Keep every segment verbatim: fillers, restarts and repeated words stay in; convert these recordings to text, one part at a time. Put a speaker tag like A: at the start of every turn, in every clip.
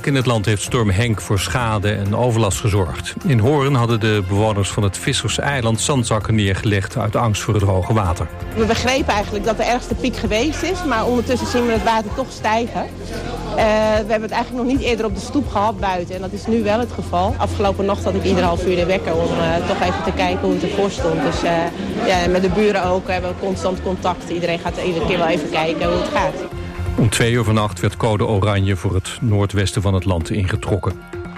A: in het land heeft storm Henk voor schade en overlast gezorgd. In Hoorn hadden de bewoners van het Visserseiland zandzakken neergelegd uit angst voor het hoge water.
B: We begrepen eigenlijk dat de ergste piek geweest is, maar ondertussen zien we het water toch stijgen. Uh, we hebben het eigenlijk nog niet eerder op de stoep gehad buiten en dat is nu wel het geval. Afgelopen nacht had ik ieder half uur de wekker om uh, toch even te kijken hoe het ervoor stond. Dus uh, ja, met de buren ook hebben we constant contact. Iedereen gaat iedere keer wel even kijken hoe het gaat.
A: Om twee uur vannacht werd code oranje voor het noordwesten van het land ingetrokken.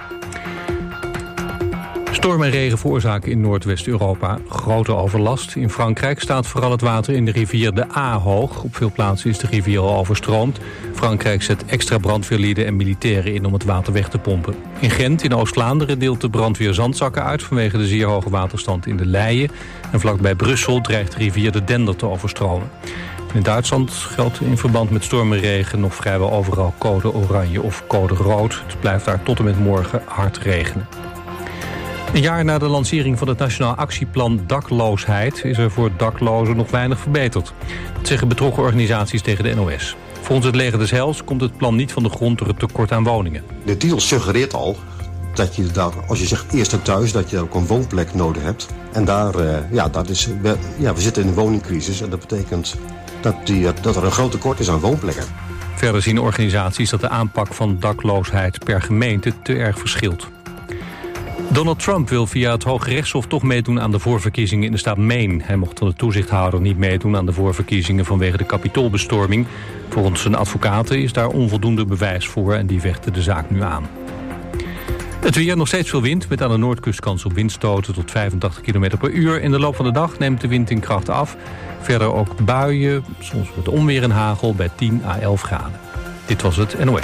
A: Storm en regen veroorzaken in Noordwest-Europa grote overlast. In Frankrijk staat vooral het water in de rivier de A hoog. Op veel plaatsen is de rivier al overstroomd. Frankrijk zet extra brandweerlieden en militairen in om het water weg te pompen. In Gent, in Oost-Vlaanderen, deelt de brandweer zandzakken uit vanwege de zeer hoge waterstand in de Leie. En vlakbij Brussel dreigt de rivier de Dender te overstromen. In Duitsland geldt in verband met storm en regen nog vrijwel overal code oranje of code rood. Het blijft daar tot en met morgen hard regenen. Een jaar na de lancering van het Nationaal Actieplan Dakloosheid is er voor daklozen nog weinig verbeterd. Dat zeggen betrokken organisaties tegen de N O S. Volgens het Leger des Heils komt het plan niet van de grond door het tekort aan woningen.
C: De deal suggereert al dat je daar, als je zegt eerst en thuis, dat je ook een woonplek nodig hebt. En daar, uh, ja, dat is, we, ja, we zitten in een woningcrisis en dat betekent dat, die, dat er een groot tekort is aan woonplekken.
A: Verder zien organisaties dat de aanpak van dakloosheid per gemeente te erg verschilt. Donald Trump wil via het Hooggerechtshof toch meedoen aan de voorverkiezingen in de staat Maine. Hij mocht van de toezichthouder niet meedoen aan de voorverkiezingen vanwege de Capitoolbestorming. Volgens zijn advocaten is daar onvoldoende bewijs voor en die vechten de zaak nu aan. Het weer, nog steeds veel wind, met aan de noordkust kans op windstoten tot vijfentachtig kilometer per uur. In de loop van de dag neemt de wind in kracht af. Verder ook buien, soms met onweer en hagel bij tien à elf graden. Dit was het N O S.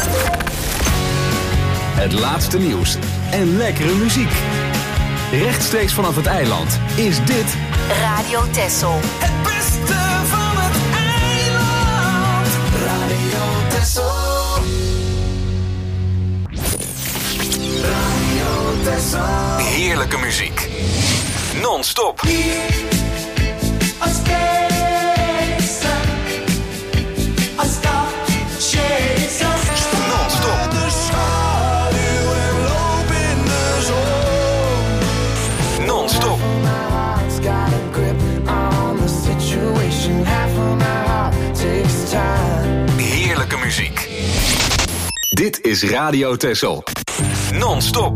D: Het laatste nieuws en lekkere muziek. Rechtstreeks vanaf het eiland is dit
E: Radio Texel.
F: Het beste van het eiland. Radio Texel. Radio Texel.
D: heerlijke muziek. Non-stop. Heerlijke muziek. Dit is Radio Texel. Non-stop.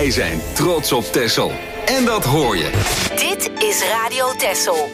D: Wij zijn trots op Texel. En dat hoor je.
E: Dit is Radio Texel.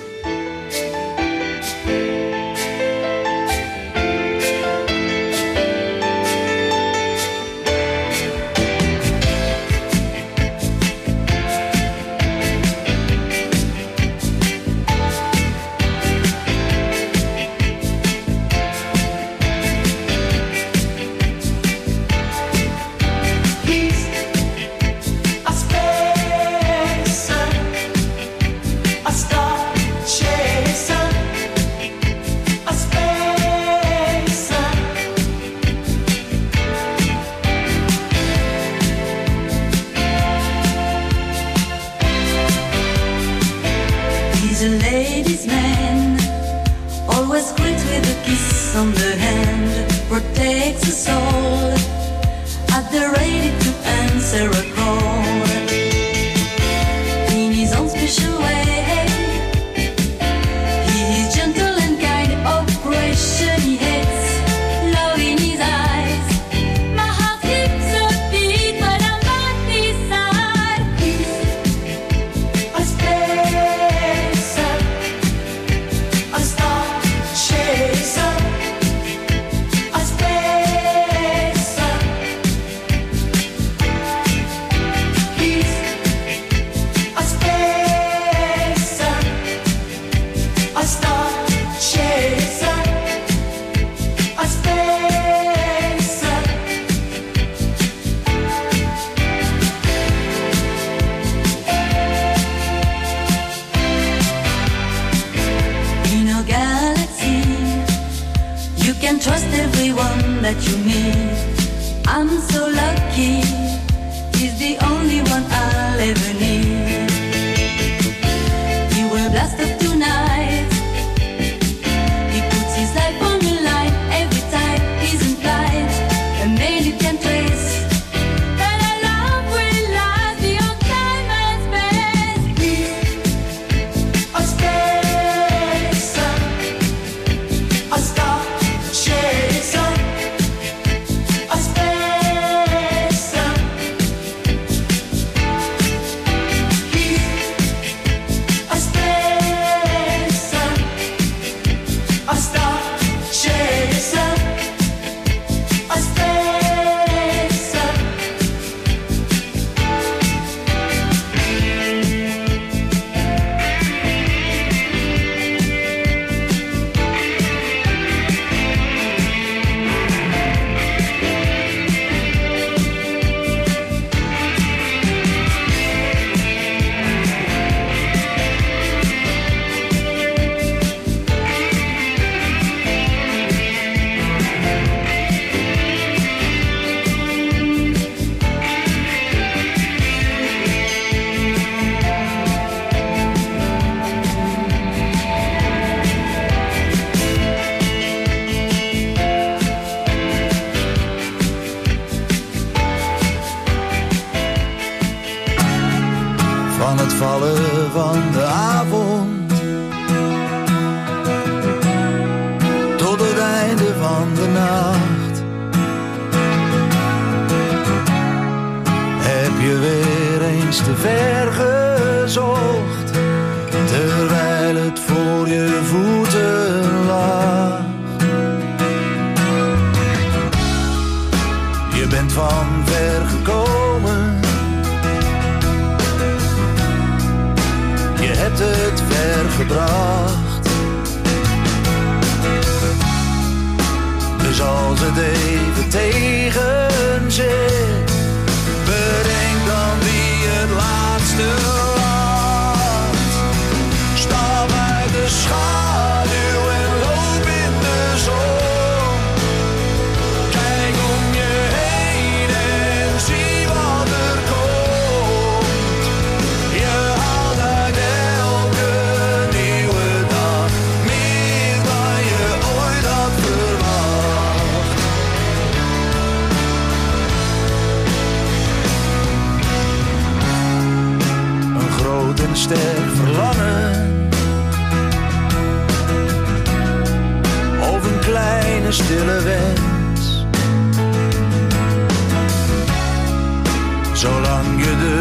F: stille wens. Zolang je de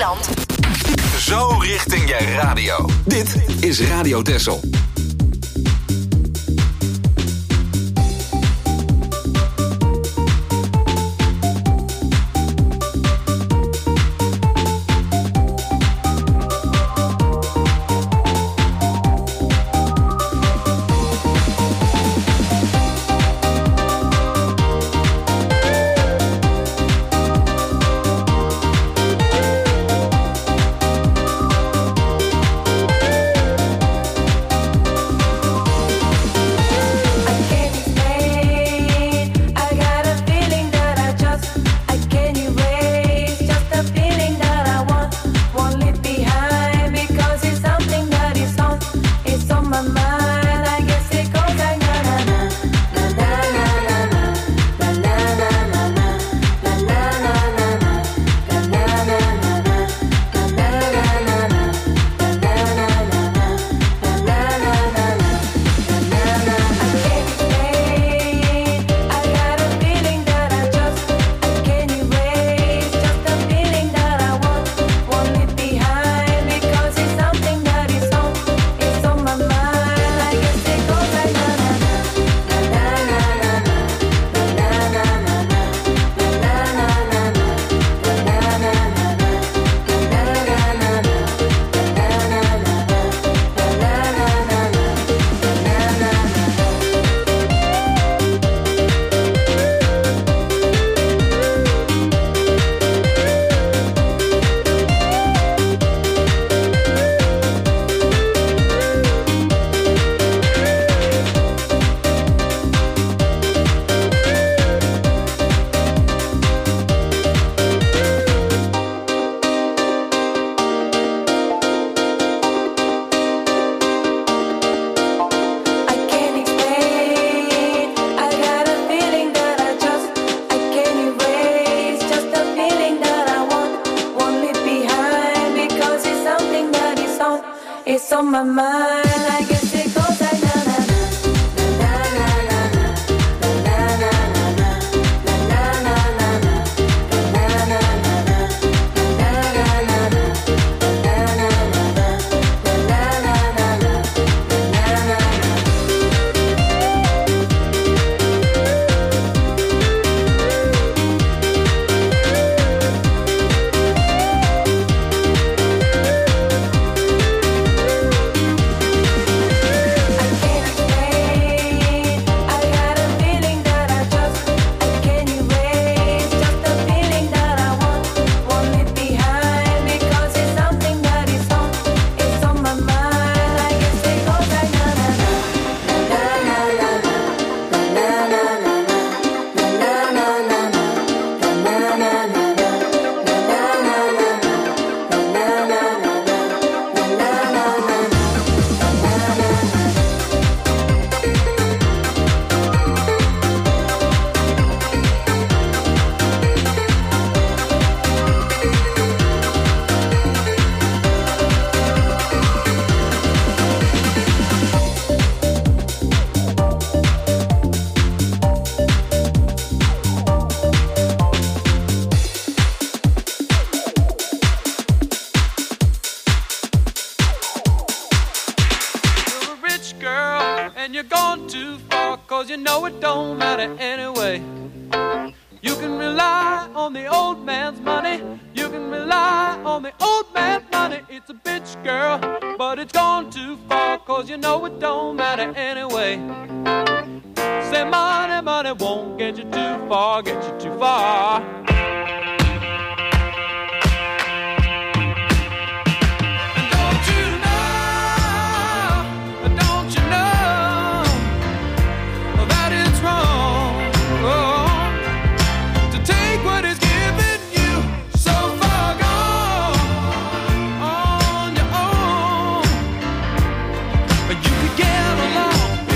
E: eiland.
D: Zo richting je radio. Dit is Radio Texel.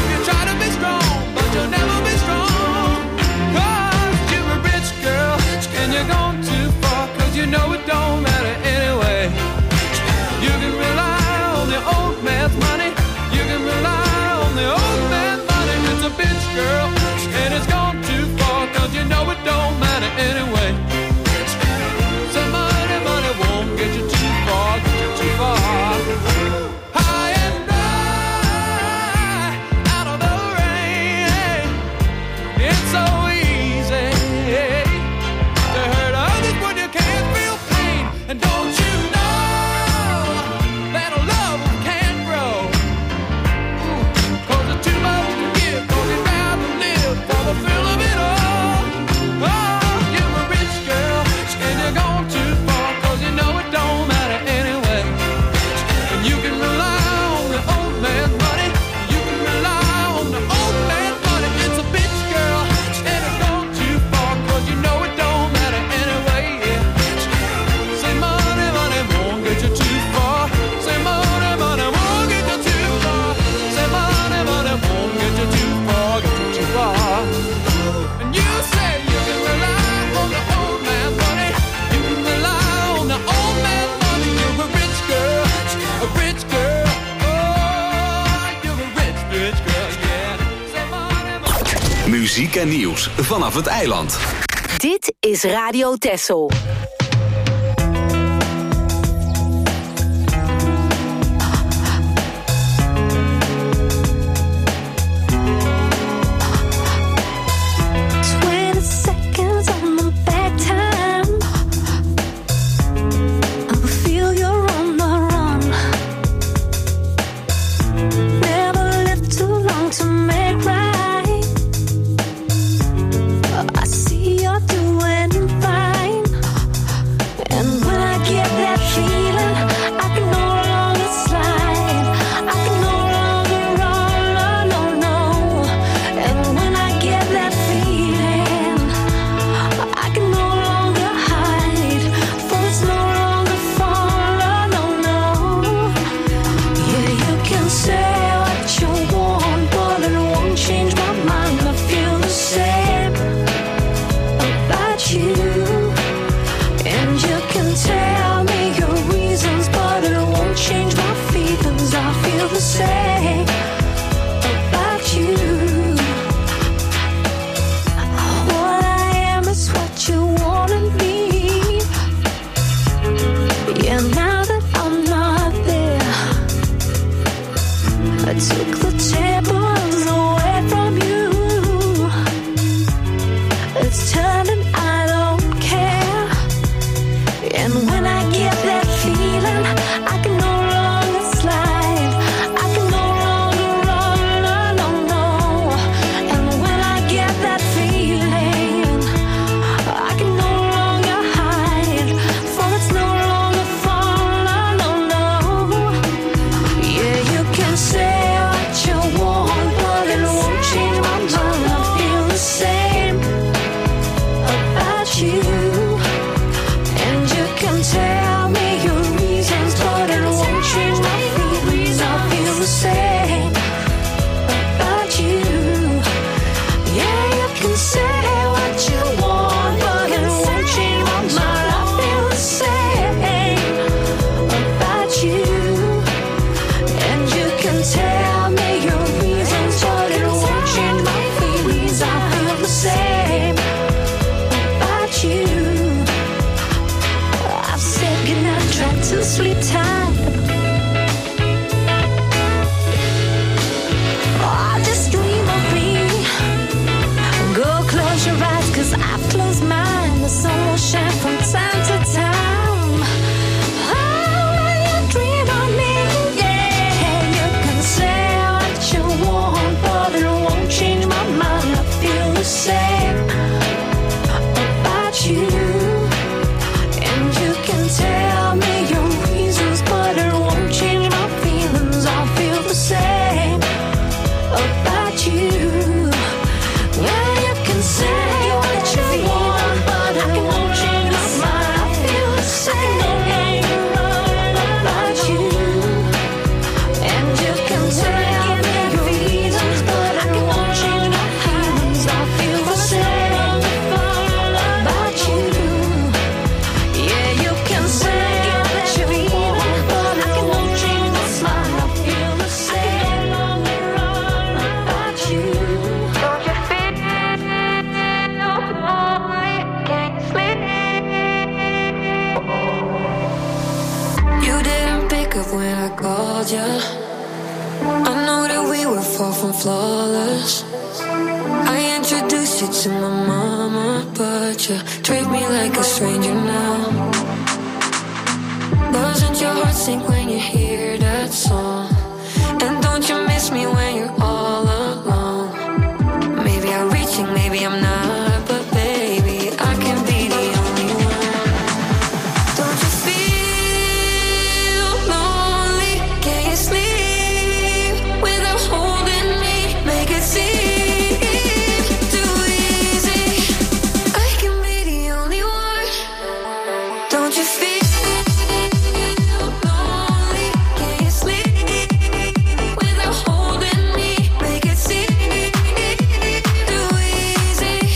F: Try to be strong, but you'll never be strong. 'Cause you're a rich girl.
D: muziek en nieuws vanaf het eiland.
E: Dit is Radio Texel.
G: Easy.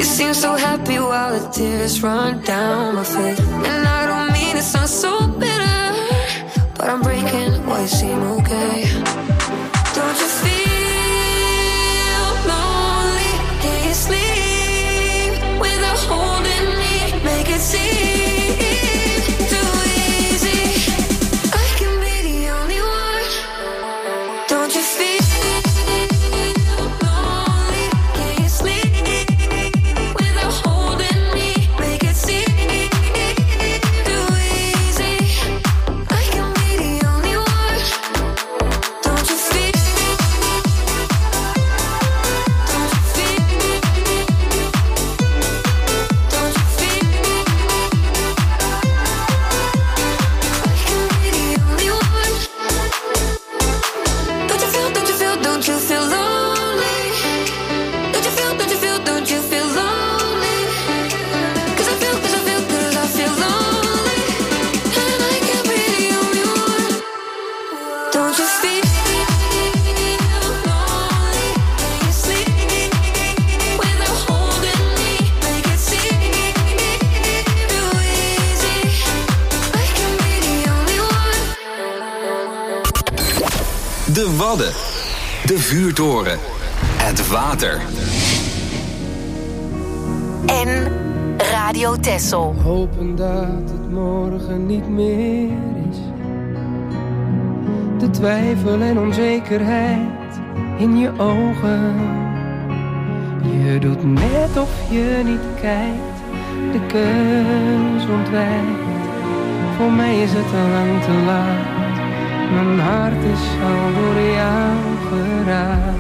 G: You seem so happy while the tears run down my face. And I don't mean it sounds so bitter, but I'm breaking why you seem okay. Don't you feel lonely? Can you sleep without holding me? Make it seem too easy. I can be the only one. Don't you feel
D: De Wadden, de vuurtoren, het water.
E: En Radio Texel.
H: Hopen dat het morgen niet meer is. De twijfel en onzekerheid in je ogen. Je doet net of je niet kijkt, de keus ontwijkt. Voor mij is het al lang te laat. Mijn hart is al door jou geraakt.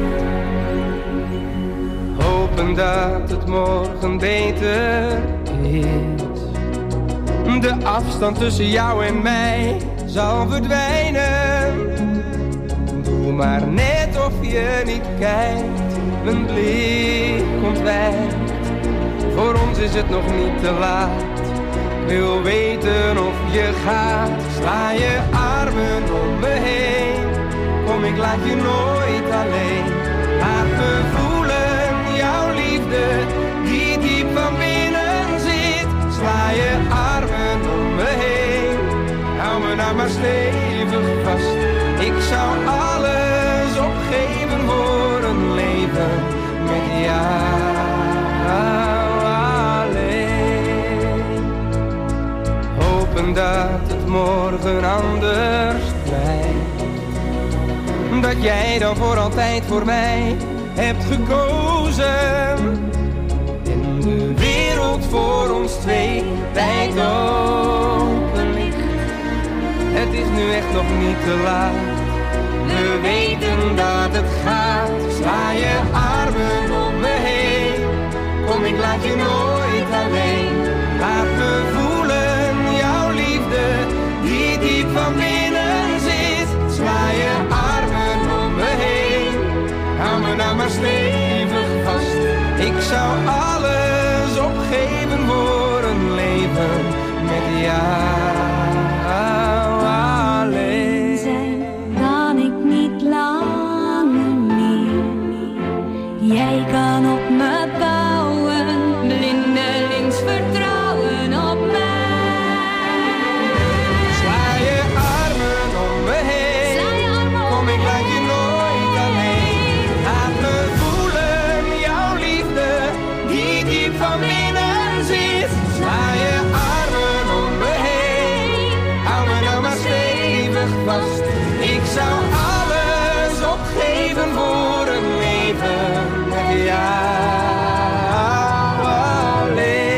H: Hopen dat het morgen beter is. De afstand tussen jou en mij zal verdwijnen. Doe maar net of je niet kijkt, mijn blik ontwijkt. Voor ons is het nog niet te laat. Ik wil weten of je gaat. Sla je armen om me heen. Kom, ik laat je nooit alleen. Laat me voelen jouw liefde die diep van binnen zit. Sla je armen om me heen. Hou me nou maar stevig vast. Ik zou alles opgeven voor een leven met jou. Dat het morgen anders blijft. Dat jij dan voor altijd voor mij hebt gekozen. En de wereld voor ons twee wijd open ligt. Het is nu echt nog niet te laat. We weten dat het gaat. Sla je armen om me heen. Kom, ik laat je nooit alleen. Laat me voelen die diep van binnen zit. Sla je armen om me heen. Hou me nou maar stevig vast. Ik zou alles opgeven voor een leven met jou alleen.
I: Zijn kan ik niet langer meer. Jij kan op me bouwen. Blindelings vertrouwen op mij.
H: Ik zou alles opgeven voor een leven met jou alleen.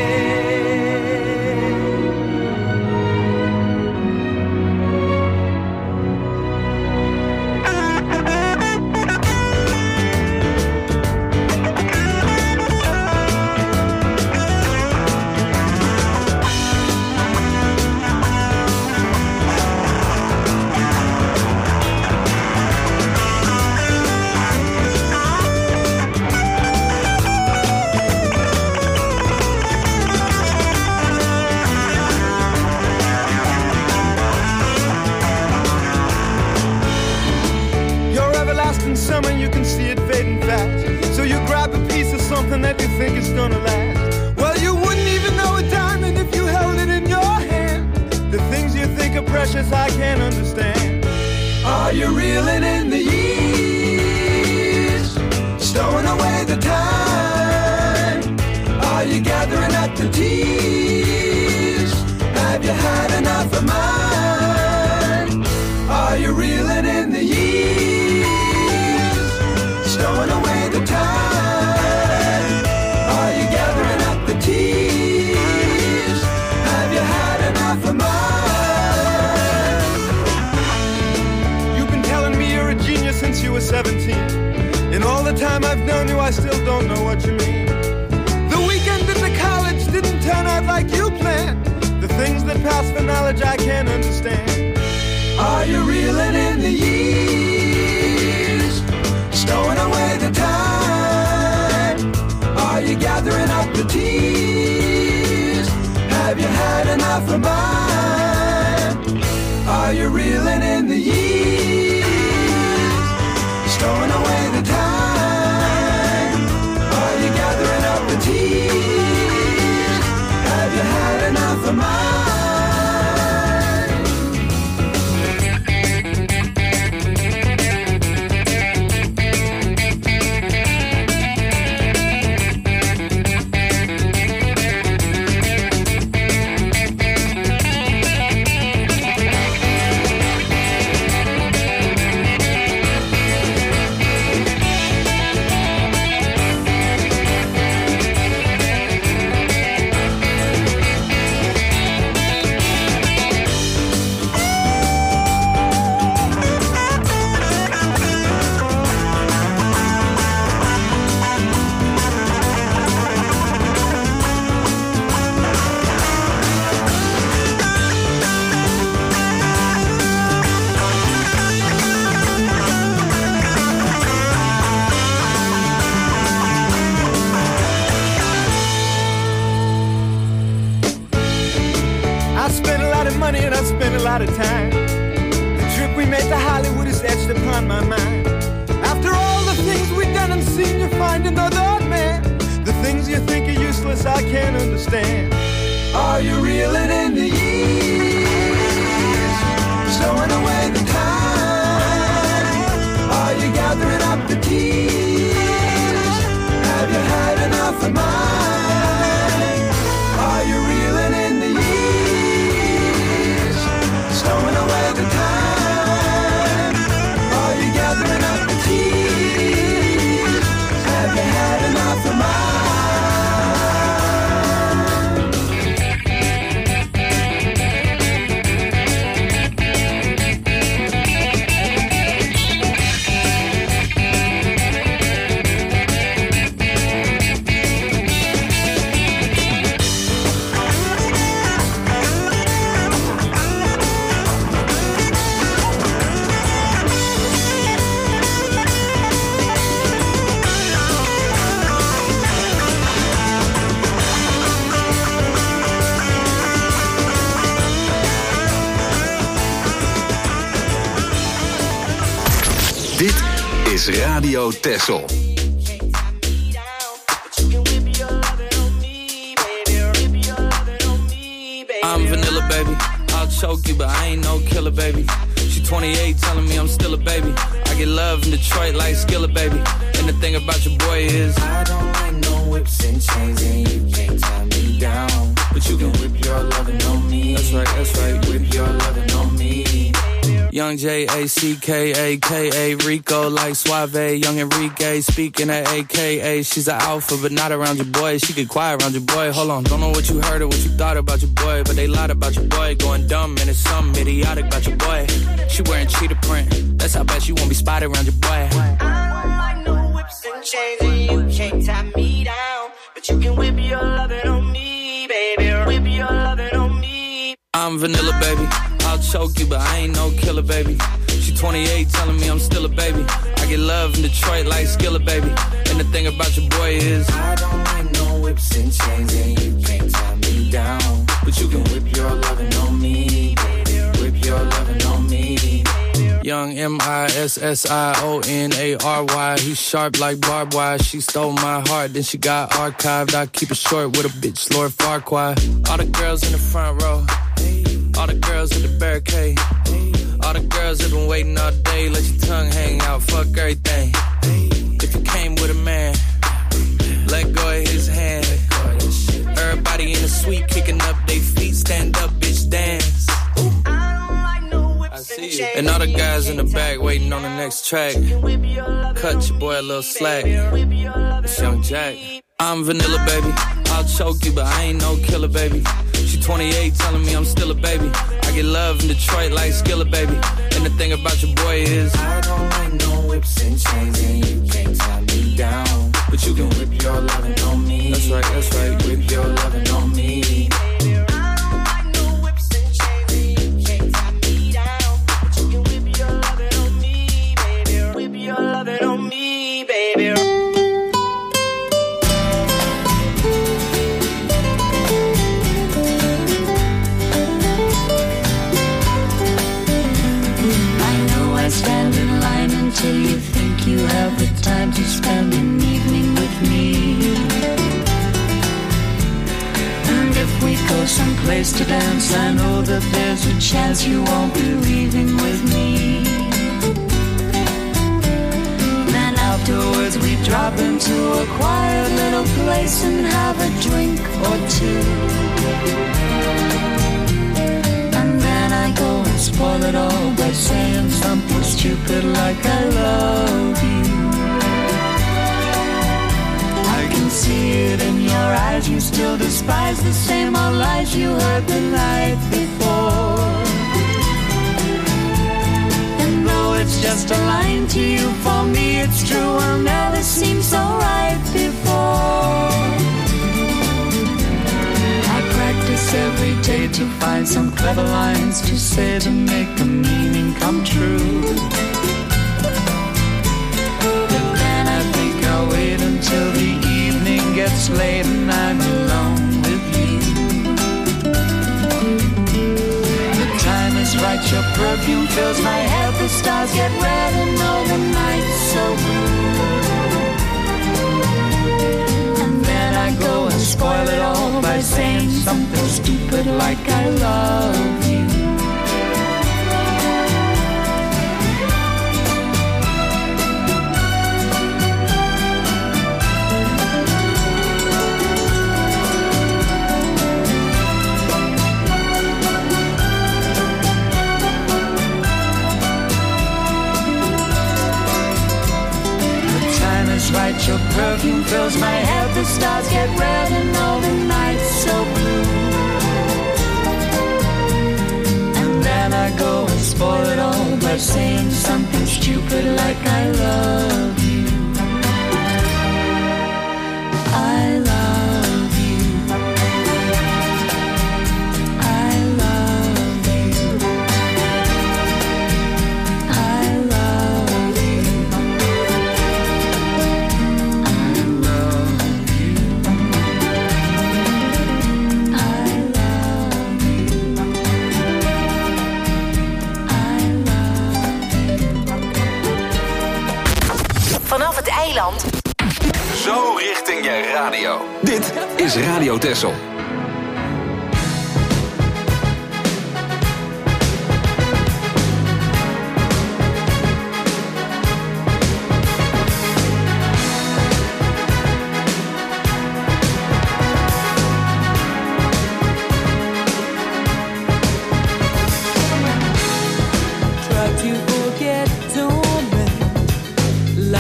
J: Summer, you can see it fading fast. So you grab a piece of something that you think is gonna last. Well, you wouldn't even know a diamond if you held it in your hand. The things you think are precious, I can't understand. Are you reeling in the years, stowing away the time? Are you gathering up the tears? Have you had enough of mine? Are you reeling in the years, stowing away the time? Are you gathering up the tears? Have you had enough of mine? You've been telling me you're a genius since you were seventeen. In all the time I've known you, I still don't know what you mean. The weekend in the college didn't turn out like you planned. The things that pass for knowledge I can't understand. Are you reeling in the years, stowing away the time? Are you gathering up the tears? Have you had enough of mine? Are you reeling in the years, stowing away the time? Are you gathering up the tears? Have you had enough of mine? Of time. The trip we made to Hollywood is etched upon my mind. After all the things we've done and seen, you find another man. The things you think are useless, I can't understand. Are you reeling in the years, stowing away the time? Are you gathering up the tears? Have you had enough of mine? Are you reeling in the years, stowing away the time? Are you gathering up the tears? Have you had enough of mine?
D: Dit is Radio Texel.
K: I'm vanilla, baby. I'll choke you, but I ain't no killer, baby. She twenty-eight, telling me I'm still a baby. I get love in Detroit like Skillet, baby. And the thing about your boy is I don't like no whips and chains, and you can't tie me down. But you can whip your lovin' on me. That's right, that's right. Whip your lovin' on me. Young J A C K A K A Rico like Suave. Young Enrique speaking at A K A. She's an alpha but not around your boy. She get quiet around your boy. Hold on, don't know what you heard or what you thought about your boy, but they lied about your boy. Going dumb and it's something idiotic about your boy. She wearing cheetah print. That's how bad she won't be spotted around your boy. I don't like no whips and chains, and you can't tie me down. But you can whip your lovin' on me, baby. Whip your lovin' on me. I'm vanilla, baby. I'll choke you, but I ain't no killer, baby. She twenty-eight, telling me I'm still a baby. I get love in Detroit like Skillet, baby. And the thing about your boy is I don't like no whips and chains, and you can't tie me down. But you can whip your lovin' on me, baby. Whip your lovin' on me. Young M I S S I O N A R Y. He's sharp like barbed wire. She stole my heart, then she got archived. I keep it short with a bitch, Lord Farquaad. All the girls in the front row, all the girls at the barricade, all the girls that been waiting all day. Let your tongue hang out, fuck everything. If you came with a man, let go of his hand. Everybody in the suite kicking up their feet. Stand up, bitch, dance. And all the guys in the back waiting on the next track. Cut your boy a little slack. It's Young Jack. I'm vanilla, baby. I'll choke you, but I ain't no killer, baby. She twenty-eight telling me I'm still a baby. I get love in Detroit like Skilla, baby. And the thing about your boy is I don't like no whips and chains, and you can't tie me down. But you can whip your lovin' on me. That's right, that's right. Whip your lovin' on me.
I: Till you think you have the time to spend an evening with me. And if we go someplace to dance, I know that there's a chance you won't be leaving with me. Then afterwards we drop into a quiet little place and have a drink or two. I go and spoil it all by saying something stupid like I love you. I can see it in your eyes, you still despise the same old lies you heard the night before. And though it's just a line to you, for me it's true, I'll never seem so right before. Every day to find some clever lines to say to make the meaning come true. But then I think I'll wait until the evening gets late and I'm alone with you. The time is right, your perfume fills my head, the stars get red and all the night's so blue. I go and spoil it all by saying something stupid like I love you. Right, your perfume fills my head, the stars get red and all the night's so blue. And then I go and spoil it all by saying something stupid like I love you. I love you. I love you. I love you.
E: Vanaf het eiland.
D: Zo richting je radio. Dit is Radio Texel.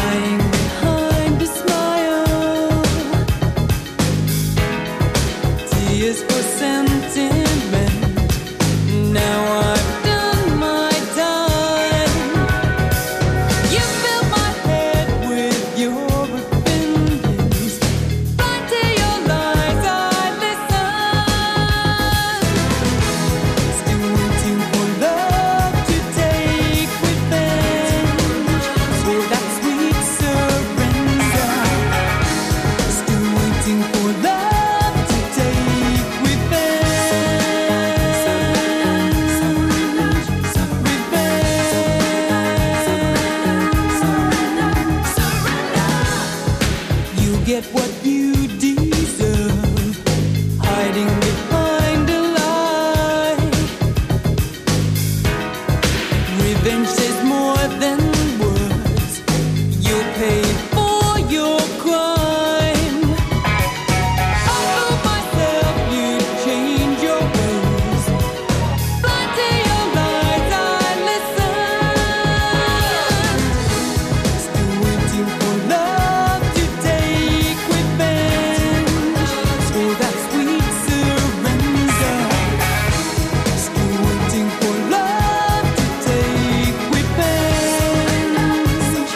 F: Lying behind a smile,
I: get what you deserve, hiding behind a lie. Revenge says more than words. You'll pay for your crime. I told myself you'd change your ways. Blind to your lies, I listened. Still waiting for love to take revenge. So that sweet surrender. Still waiting for love to take revenge.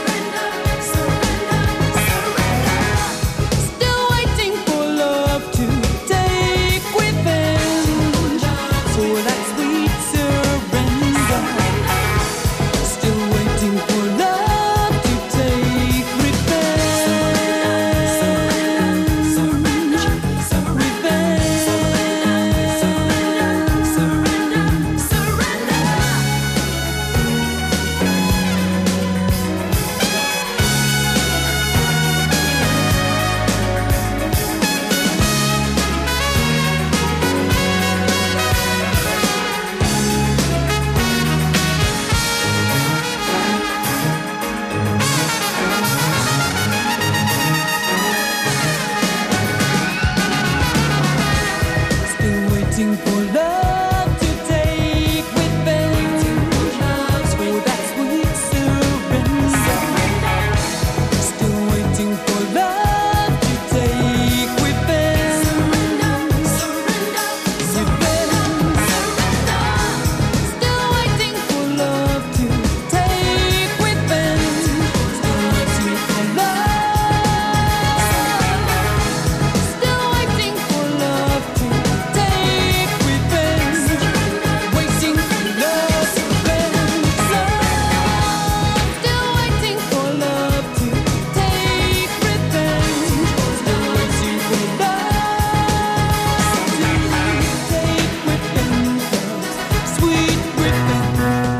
I: Still waiting for love to take revenge. So that sweet surrender. Still waiting for love to take revenge. Still waiting for love to take revenge. So that sweet surrender. Still waiting for love to take revenge. Revenge. Still waiting for love to take revenge. Still waiting for love. Still waiting for love to take revenge. Waiting for love, revenge. Still waiting for love to take revenge. Still waiting for love to take revenge. Sweet revenge.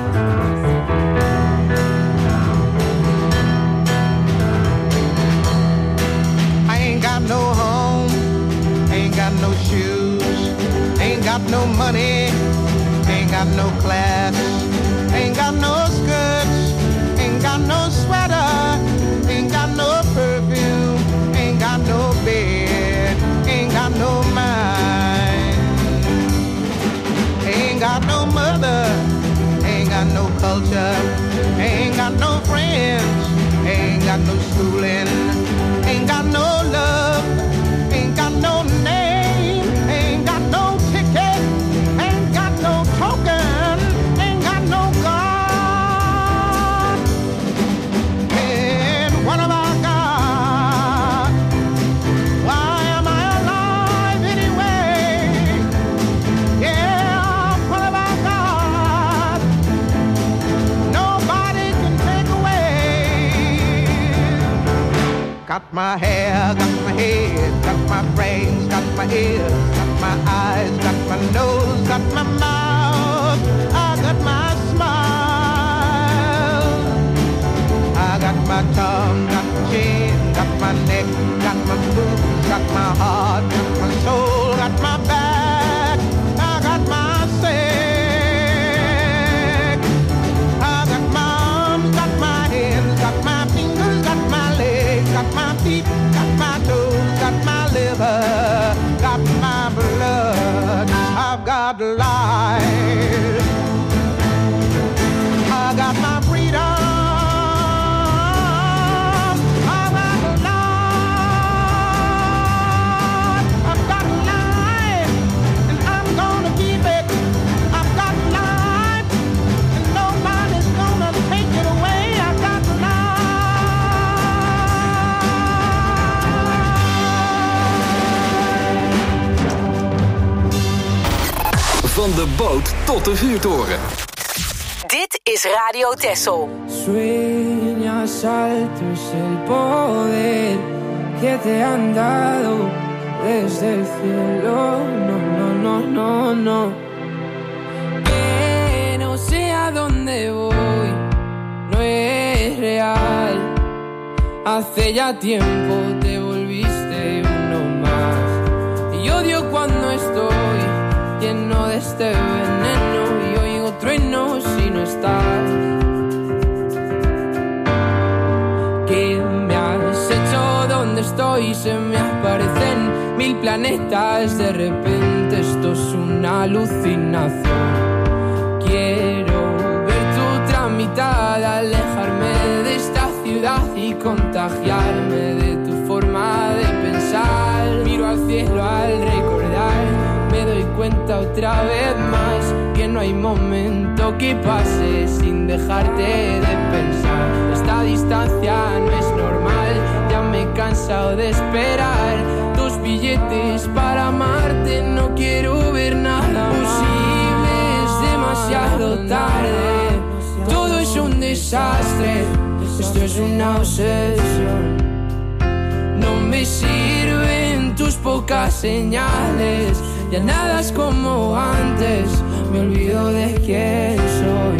L: I ain't got no home, ain't got no shoes, ain't got no money, ain't got no class, ain't got no skirts, ain't got no sweater, ain't got no perfume, ain't got no bed, ain't got no mind, ain't got no mother, ain't got no culture, ain't got no friends, ain't got no schooling, ain't got no love, ain't got no name, ain't got no ticket, ain't got no token, ain't got no God. And what have I got? Why am I alive anyway? Yeah, what have I got? Nobody can take away. Got my hair, got my head, got my brains, got my ears, got my eyes, got my nose, got my mouth, I got my smile. I got my tongue, got my chin, got my neck, got my boobs, got my heart, got my soul, got my back, I got my sex. I got my arms, got my hands, got my fingers, got my legs, got my feet, got my toes, got my liver, got my blood. I've got life. I got my freedom. I've got life. I've got life, and I'm gonna keep it. I've got life, and nobody's gonna take it away. I've got
D: Van de boot tot de vuurtoren.
E: Dit is Radio Texel.
M: Sueñas altos el poder que te han dado desde el cielo. No, no, no, no, no. Que no sé a dónde voy, no es real. Hace ya tiempo te volví odio cuando estoy lleno de este veneno y oigo truenos si no estás. ¿Qué me has hecho? ¿Dónde estoy? Se me aparecen mil planetas. De repente esto es una alucinación. Quiero ver tu tramitar, alejarme de esta ciudad y contagiarme de tu forma de pensar. Miro al cielo al recordar, me doy cuenta otra vez más que no hay momento que pase sin dejarte de pensar. Esta distancia no es normal, ya me he cansado de esperar tus billetes para amarte. No quiero ver nada posible, es demasiado tarde. Todo es un desastre, esto es una obsesión. No me sirven tus pocas señales, ya nada es como antes, me olvido de quién soy.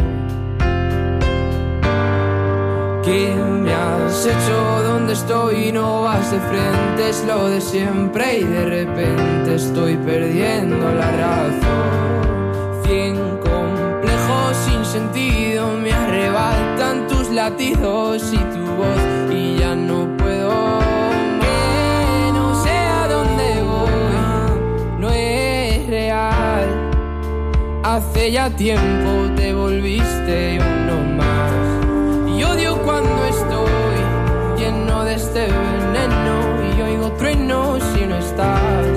M: ¿Qué me has hecho? ¿Dónde estoy? No vas de frente, es lo de siempre y de repente estoy perdiendo la razón. Cien complejos sin sentido me arrebatan tus latidos y tu voz y ya no puedo. Que no sé a dónde voy, no es real. Hace ya tiempo te volviste uno más. Y odio cuando estoy lleno de este veneno y oigo truenos si no estás.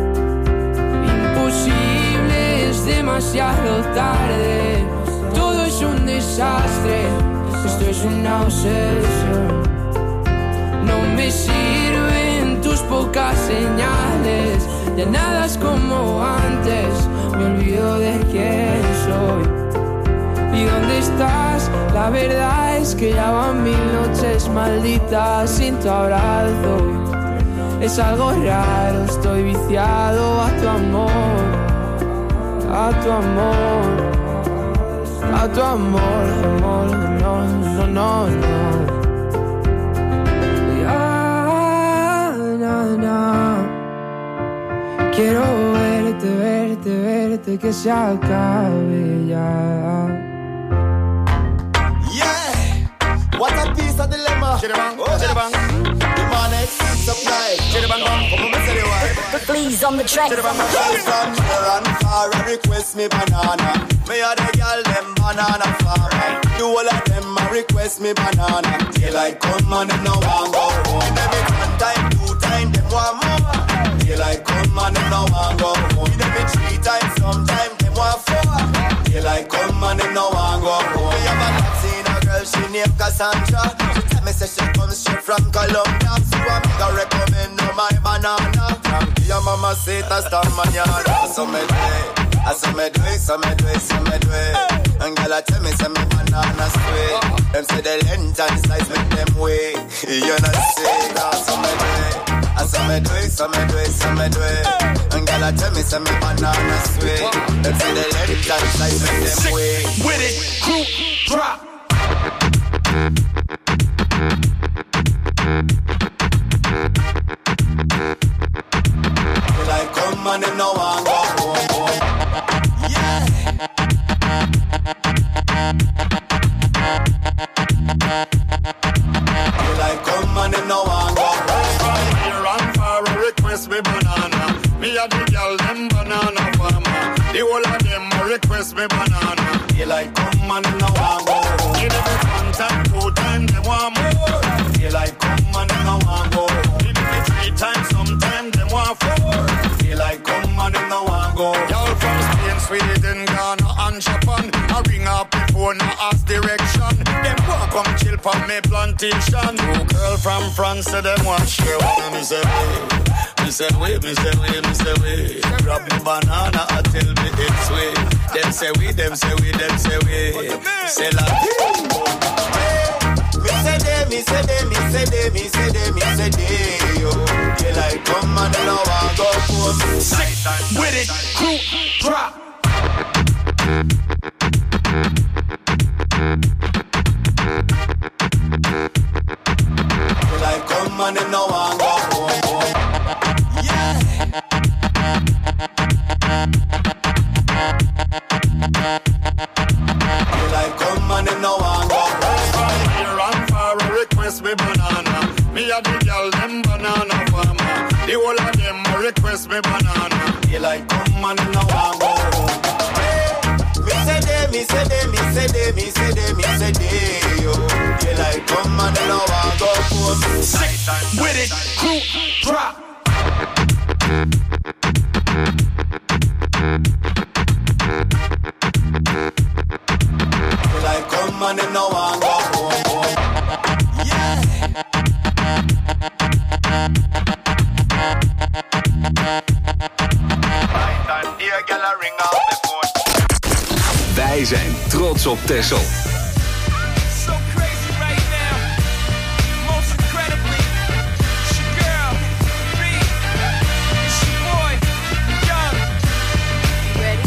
M: Imposible, es demasiado tarde. Todo es un desastre, esto es una obsesión. No me sirven tus pocas señales, ya nada es como antes, me olvido de quién soy. ¿Y dónde estás? La verdad es que ya van mil noches malditas sin tu abrazo. Es algo raro, estoy viciado a tu amor, a tu amor. A tu amor, amor, no, no, no, no. Ya, no, no. Quiero verte, verte, verte, que se acabe ya.
N: Yeah, what a piece of dilemma. Chiribang, oh, chiribang. The man is supply. Chiribang, come on, say the word.
E: Please on the track.
N: Chiribang, from here and far, request me banana. Me a the girl them banana farmer. Do all of them a request me banana. Daylight come and them no want go home. Them it one time, two time, them want more. Daylight come and them no want go home. Them it three times, sometime them want four. Daylight come and them no want go home. Me have a not seen a girl, she named Cassandra. She tell me say she comes straight from Colombia. So I make her recommend her my banana. From your mama say that's the manana. So me do it. I saw me do it, so me do it, so me do it. And girl, I tell me, say me banana sweet. Them say the length and size make them way. You know say that, so me do it. I saw me do it, so me do it, so me do it. And girl, I tell me, say me banana sweet. Them say the length and size make them way.
F: With it, group drop.
N: Like come and them no one go home. Yeah. Like come and them no one go home.
O: Here and far request me banana. Me a the girl them banana farmer. The whole of them request me banana.
N: They like come and them no one go home.
O: Give them one time, two time, they want more.
N: They like come and them no one go home.
O: Give them three times, sometime them want four.
N: They like come and them no one go home.
O: Y'all from Spain, Sweden, Ghana and Japan. I ring up the phone, I ask direction. Them want come chill for me plantation. Two girl from France, say them want share one. Me say wait, me say wait, me say wait, me say wait. Grab me banana and tell me it's way. Them say we, them say we, them say we. Say like
N: me say they, me say they, me say they, me say they, me say they. Yo, they like come and them no want go home.
F: Sick with it, group drop.
N: Like come and them no one go home. Yeah.
O: request me banana. Me a the girl them banana farmer. The whole of them a request me banana. They like come and now I go home.
N: Me say they, me say they, me say they, me say they, me say they, yo. They like come and now I go home.
F: Sick with it, crew drop.
N: They like come and now I go home. Yeah.
D: Wij zijn trots op Texel.
F: So crazy right now. Most incredibly, it's your girl, B. It's your boy, Young. You ready?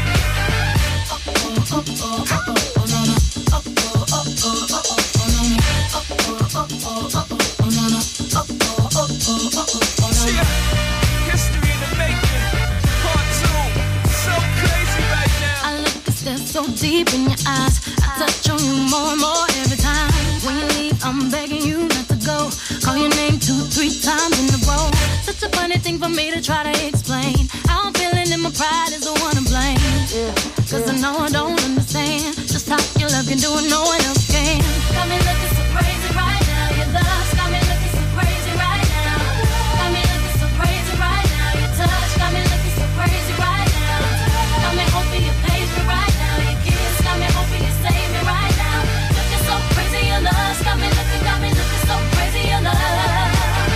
F: Yeah. History in the making. Part two. So crazy right now.
P: I look at stare so deep in your eyes. I touch on you more and more every time. When you leave, I'm begging you not to go. Call your name two, three times in a row. Such a funny thing for me to try to explain. How I'm feeling and my pride is the one to blame. Yeah. Cause I know I don't understand just how your love can do it, no one else can. Got me looking so crazy right now. Your love got me looking so crazy right now. Got me looking so crazy right now. Your touch got me looking so crazy right now. Got me hoping you page me right now. Your kiss got me hoping you save me right now. Looking so crazy, your love got me looking, got me looking so crazy, your love.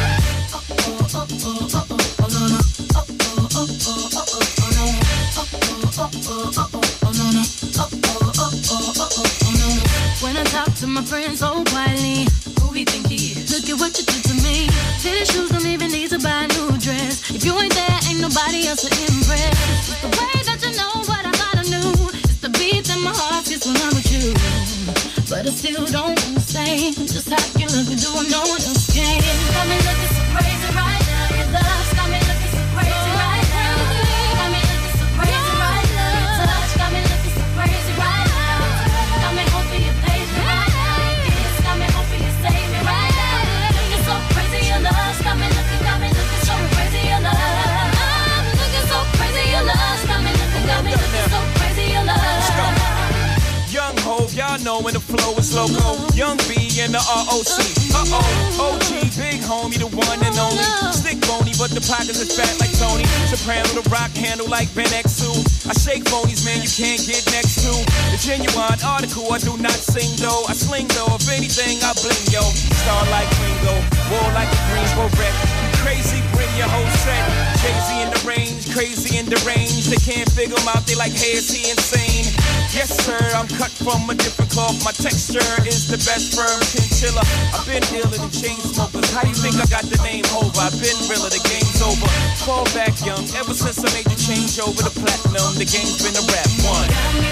P: Oh oh oh oh oh oh oh no no. Oh oh oh oh oh oh oh no. Oh oh oh oh oh oh no no. Oh oh oh oh oh oh no. When I talk to my friends so quietly, who we think he is? Look at what you did to me. Fitted shoes don't even need to buy a new dress. If you ain't there, ain't nobody else to impress. It's the way that you know what I thought I knew. It's the beat that my heart gets when I'm with you. But I still don't understand just how you look and do what no one else can. Got me looking so crazy right now. Your love's got me looking so crazy right now. Got me looking so crazy right now. Your touch got me looking so crazy right now. Got me hoping you page me right now. Your kiss got me hoping you save me right now. Looking so crazy, your love's got me looking, got me looking so crazy, your love. I'm looking so crazy, your love's got me looking, got me looking so crazy, your love.
F: Young Hov, y'all know when the flow is loco. Young B and the R O C. Uh-oh, O G, big homie, the one and only. Stick bony, but the pockets is fat like Tony. Soprano, the rock handle like Ben X two. I shake phonies, man, you can't get next to. The genuine article, I do not sing though. I sling though, if anything, I bling yo. Star like Ringo, war like a Greensboro wreck. Crazy, bring your whole set. Jay-Z in the range, crazy in the range. They can't figure him out, they like, hey, is he insane? Yes, sir, I'm cut from a different cloth. My texture is the best firm chinchilla. I've been iller than chain smokers. How you think I got the name over? I've been realer, the game's over. Fall back young, ever since I made the change over to platinum, the game's been a rap one.
P: Got me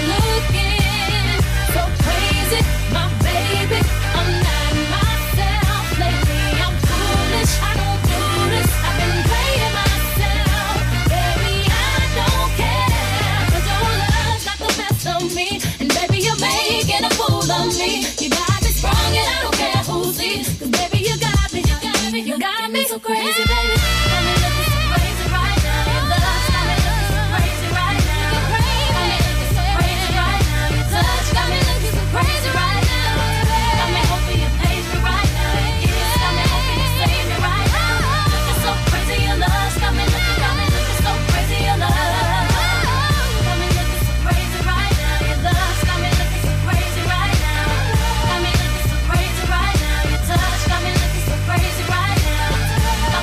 P: looking so crazy, my baby. I'm not myself lately. I'm foolish, I don't do this. I've been playing myself, baby. I don't care, 'cause your love's got the best of me, and baby you're making a fool of me. You got me strong and I don't care who sees, 'cause baby you got me, you got me, you got me so crazy, baby. Got me looking so crazy right now. Your love's got me looking so crazy right now. Got me looking so crazy right now. Your touch got me looking so crazy right now. Got me hoping you page me right now. Your kiss got me hoping you save me right now. Looking so crazy, your love's got me looking, got me looking so crazy, your love. Got me looking so crazy right now. Your love's got me looking so crazy right now. Got me looking so crazy right now. Your touch got me looking so crazy right now.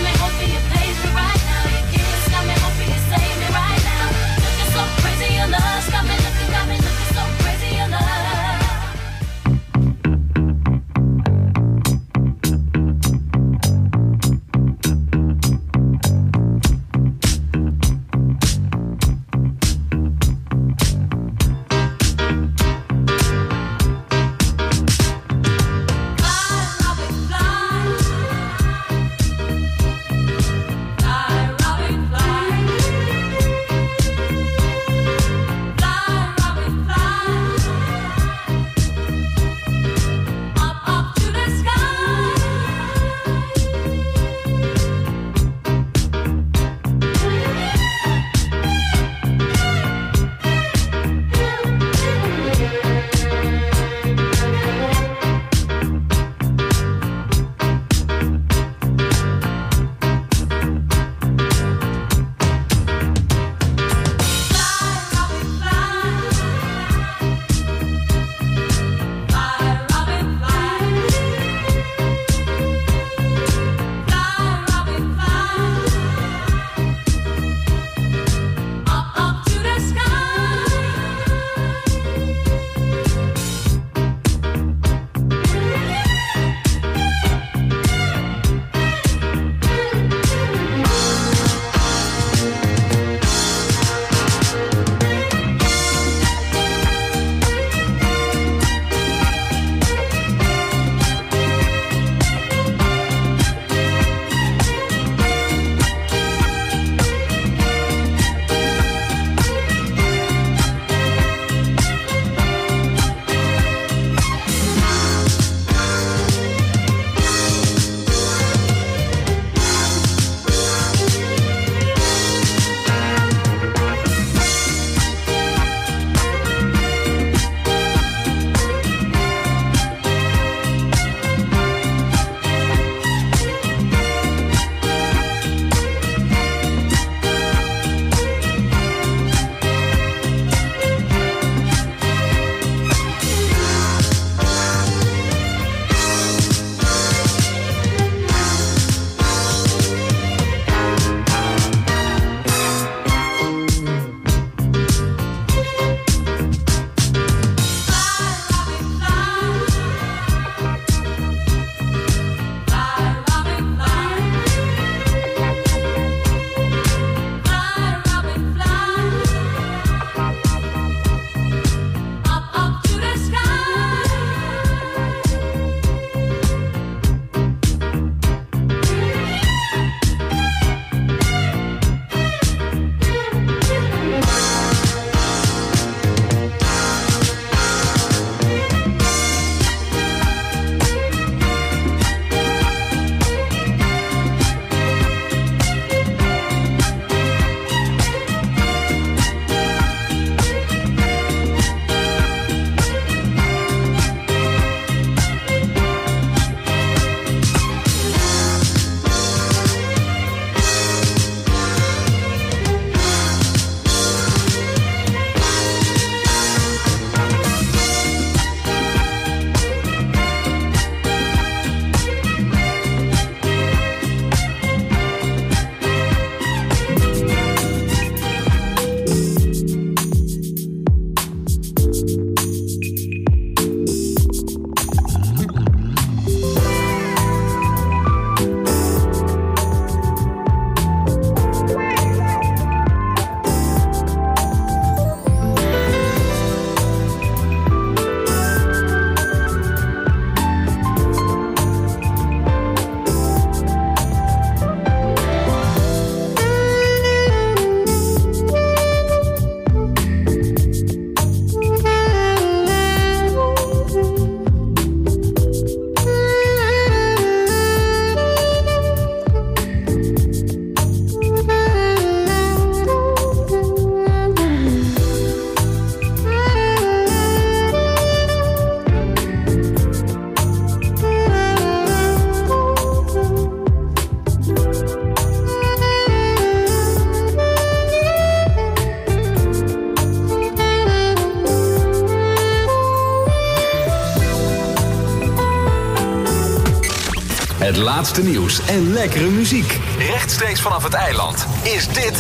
D: Het laatste nieuws en lekkere muziek. Rechtstreeks vanaf het eiland is dit...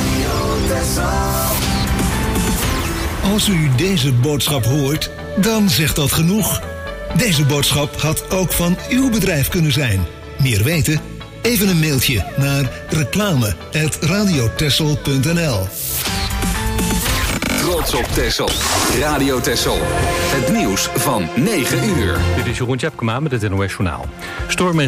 Q: Als u deze boodschap hoort, dan zegt dat genoeg. Deze boodschap had ook van uw bedrijf kunnen zijn. Meer weten? Even een mailtje naar reclame at radiotessel punt n l.
D: Trots op Texel. Radio Texel. Het nieuws van negen uur.
A: Dit is Jeroen Tjepkema met het N O S Journaal. Storm en